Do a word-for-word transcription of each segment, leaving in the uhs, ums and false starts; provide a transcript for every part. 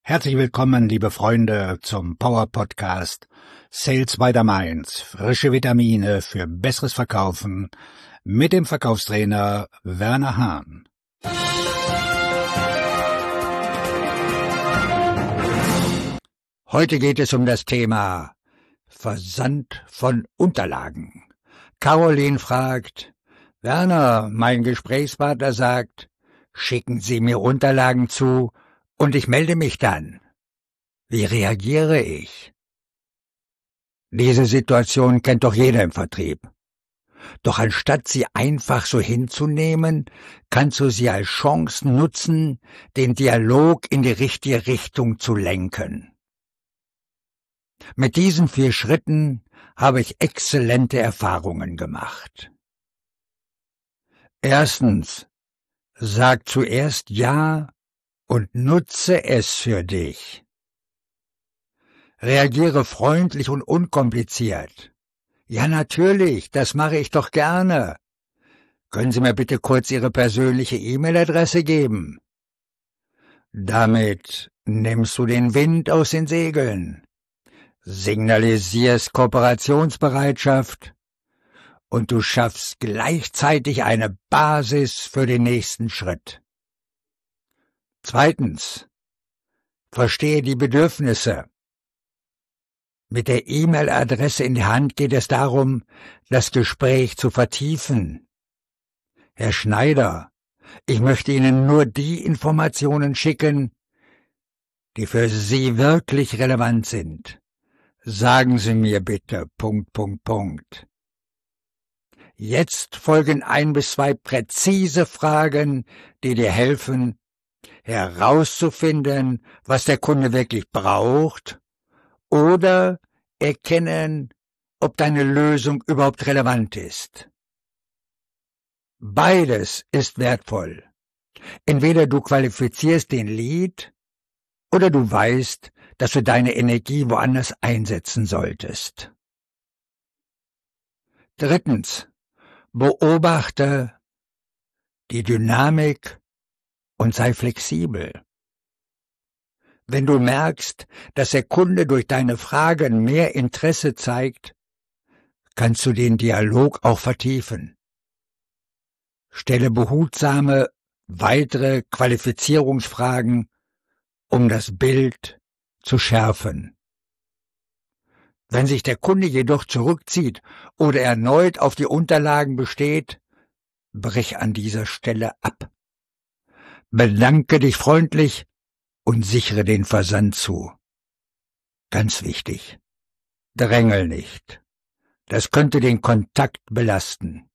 Herzlich willkommen, liebe Freunde, zum Power Podcast Sales by the Mainz. Frische Vitamine für besseres Verkaufen mit dem Verkaufstrainer Werner Hahn. Heute geht es um das Thema Versand von Unterlagen. Caroline fragt: Werner, mein Gesprächspartner sagt, schicken Sie mir Unterlagen zu und ich melde mich dann. Wie reagiere ich? Diese Situation kennt doch jeder im Vertrieb. Doch anstatt sie einfach so hinzunehmen, kannst du sie als Chance nutzen, den Dialog in die richtige Richtung zu lenken. Mit diesen vier Schritten habe ich exzellente Erfahrungen gemacht. Erstens, sag zuerst Ja und nutze es für dich. Reagiere freundlich und unkompliziert. Ja, natürlich, das mache ich doch gerne. Können Sie mir bitte kurz Ihre persönliche E-Mail-Adresse geben? Damit nimmst du den Wind aus den Segeln, signalisierst Kooperationsbereitschaft und du schaffst gleichzeitig eine Basis für den nächsten Schritt. Zweitens, verstehe die Bedürfnisse. Mit der E-Mail-Adresse in der Hand geht es darum, das Gespräch zu vertiefen. Herr Schneider, ich möchte Ihnen nur die Informationen schicken, die für Sie wirklich relevant sind. Sagen Sie mir bitte, Punkt, Punkt, Punkt. Jetzt folgen ein bis zwei präzise Fragen, die dir helfen, herauszufinden, was der Kunde wirklich braucht, oder erkennen, ob deine Lösung überhaupt relevant ist. Beides ist wertvoll. Entweder du qualifizierst den Lead, oder du weißt, dass du deine Energie woanders einsetzen solltest. Drittens, beobachte die Dynamik und sei flexibel. Wenn du merkst, dass der Kunde durch deine Fragen mehr Interesse zeigt, kannst du den Dialog auch vertiefen. Stelle behutsame, weitere Qualifizierungsfragen, um das Bild zu schärfen. Wenn sich der Kunde jedoch zurückzieht oder erneut auf die Unterlagen besteht, brich an dieser Stelle ab. Bedanke dich freundlich und sichere den Versand zu. Ganz wichtig. Drängel nicht. Das könnte den Kontakt belasten.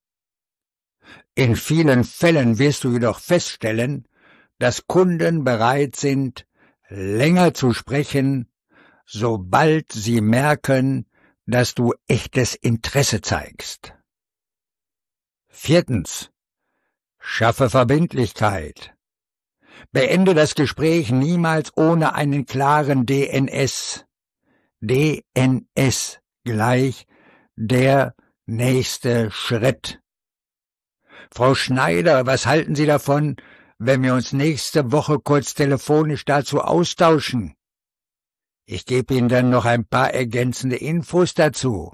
In vielen Fällen wirst du jedoch feststellen, dass Kunden bereit sind, länger zu sprechen, sobald sie merken, dass du echtes Interesse zeigst. Viertens. Schaffe Verbindlichkeit. Beende das Gespräch niemals ohne einen klaren D N S. D N S gleich der nächste Schritt. Frau Schneider, was halten Sie davon, wenn wir uns nächste Woche kurz telefonisch dazu austauschen? Ich gebe Ihnen dann noch ein paar ergänzende Infos dazu.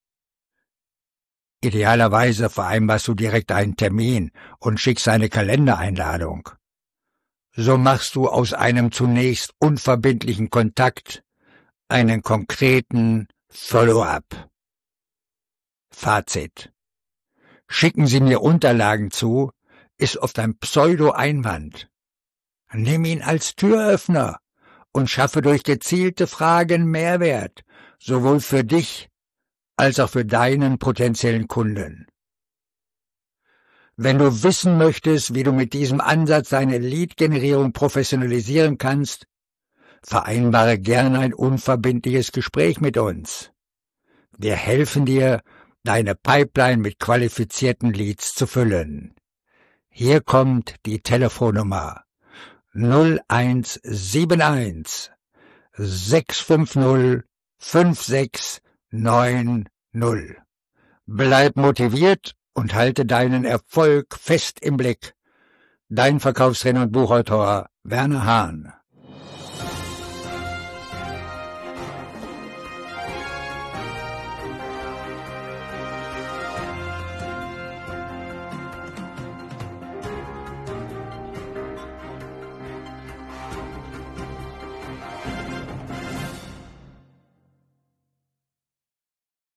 Idealerweise vereinbarst du direkt einen Termin und schickst eine Kalendereinladung. So machst du aus einem zunächst unverbindlichen Kontakt einen konkreten Follow-up. Fazit: Schicken Sie mir Unterlagen zu, ist oft ein Pseudo-Einwand. Nimm ihn als Türöffner und schaffe durch gezielte Fragen Mehrwert, sowohl für dich als auch für deinen potenziellen Kunden. Wenn du wissen möchtest, wie du mit diesem Ansatz deine Lead-Generierung professionalisieren kannst, vereinbare gerne ein unverbindliches Gespräch mit uns. Wir helfen dir, deine Pipeline mit qualifizierten Leads zu füllen. Hier kommt die Telefonnummer null eins sieben eins sechs fünf null fünf sechs neun null. Bleib motiviert und halte deinen Erfolg fest im Blick. Dein Verkaufstrainer und Buchautor Werner Hahn.